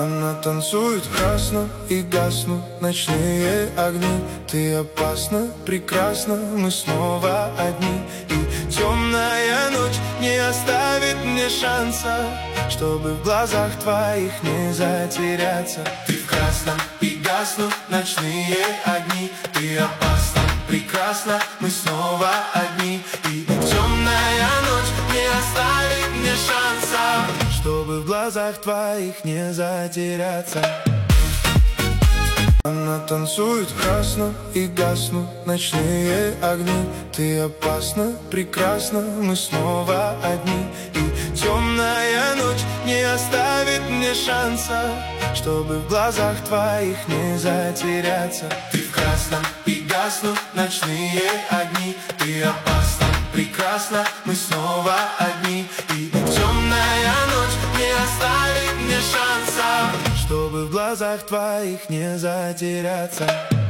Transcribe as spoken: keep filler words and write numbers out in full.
Она танцует красно и гаснут ночные огни. Ты опасна, прекрасна, мы снова одни. И темная ночь не оставит мне шанса, чтобы в глазах твоих не затеряться. Ты в красном и гаснут ночные огни. Ты опасна, прекрасна, мы снова одни. И темная ночь не оставит мне шанса, чтобы в глазах твоих не затеряться. Она танцует красно и гаснут ночные огни. Ты опасна, прекрасна, мы снова одни. И темная ночь не оставит мне шанса, чтобы в глазах твоих не затеряться. Ты в красном и гаснут ночные огни. Ты опасна, прекрасна, мы снова одни. И темная ночь не оставит мне шанса, чтобы в глазах твоих не затеряться.